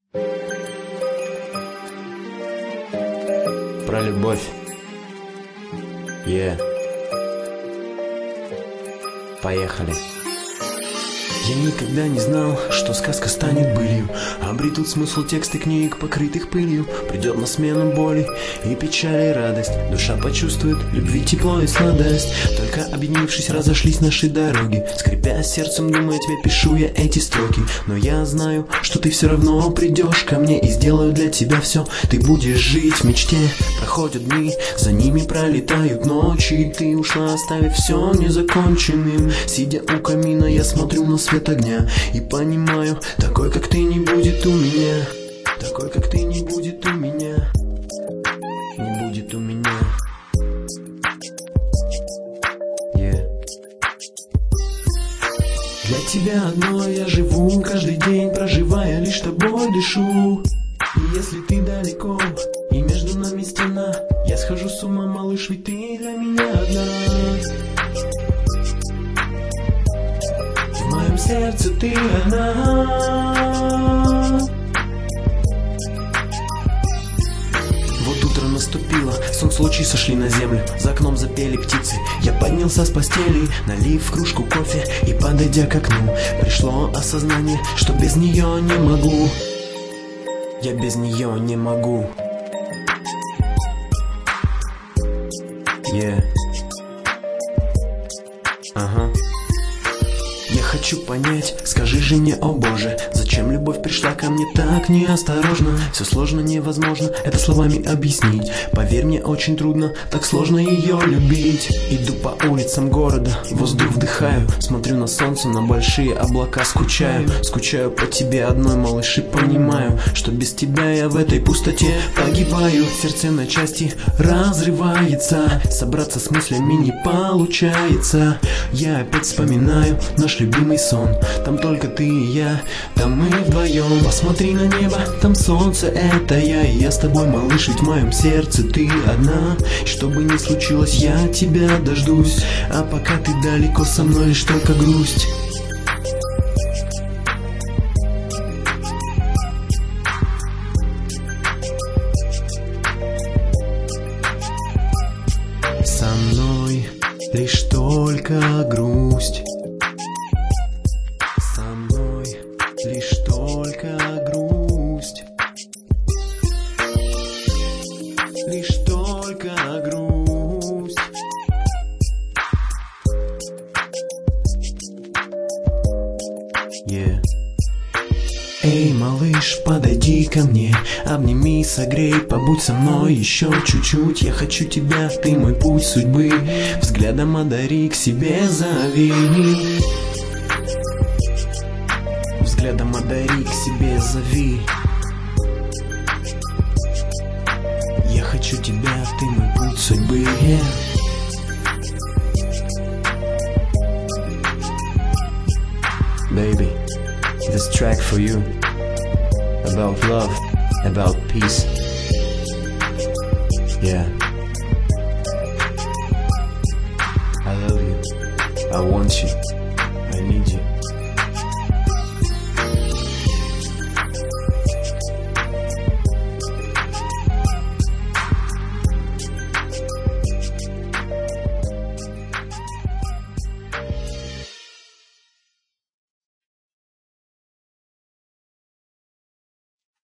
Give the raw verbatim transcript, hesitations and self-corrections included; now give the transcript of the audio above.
Про любовь. Yeah. Поехали. Я никогда не знал, что сказка станет былью. Обретут смысл тексты книг, покрытых пылью. Придет на смену боли и печали радость. Душа почувствует любви тепло и сладость. Только объединившись, разошлись наши дороги. Скрипя сердцем, думая, тебе пишу я эти строки. Но я знаю, что ты все равно придешь ко мне и сделаю для тебя все. Ты будешь жить в мечте. Проходят дни, за ними пролетают ночи. И ты ушла, оставив все незаконченным. Сидя у камина, я смотрю на свет огня и понимаю, такой как ты не будет у меня. Такой как ты не будет у меня. Не будет у меня. Yeah. Для тебя одной я живу, каждый день проживая, лишь тобой дышу. И если ты далеко, и между нами стена, я схожу с ума, малыш, ведь ты для меня одна. В моем сердце ты одна. Вот утро наступило, солнце лучи сошли на землю. За окном запели птицы. Я поднялся с постели, налив в кружку кофе и, подойдя к окну, пришло осознание, что без нее не могу. Я без нее не могу. Yeah. Ага. Я хочу понять, скажи же мне, о боже, зачем любовь пришла ко мне так неосторожно? Все сложно, невозможно это словами объяснить. Поверь мне, очень трудно, так сложно ее любить. Иду по улицам города, воздух вдыхаю, смотрю на солнце, на большие облака, скучаю. Скучаю по тебе одной, малыш, и понимаю, что без тебя я в этой пустоте погибаю. Сердце на части разрывается, собраться с мыслями не получается. Я опять вспоминаю наш любимый сон. Там только ты и я, там мы вдвоем. Посмотри на небо, там солнце, это я. И я с тобой, малыш, ведь в моем сердце ты одна. И что бы ни случилось, я тебя дождусь. А пока ты далеко, со мной лишь только грусть. Со мной лишь только грусть. Со мной лишь только грусть. Лишь только грусть. Yeah. Эй, малыш, подойди ко мне, обними, согрей, побудь со мной еще чуть-чуть. Я хочу тебя, ты мой путь судьбы, взглядом одари, к себе зови. Взглядом одари, к себе зови. Я хочу тебя, ты мой путь судьбы. Yeah. Baby, this track for you, about love, about peace. Yeah. I love you, I want you, I need you.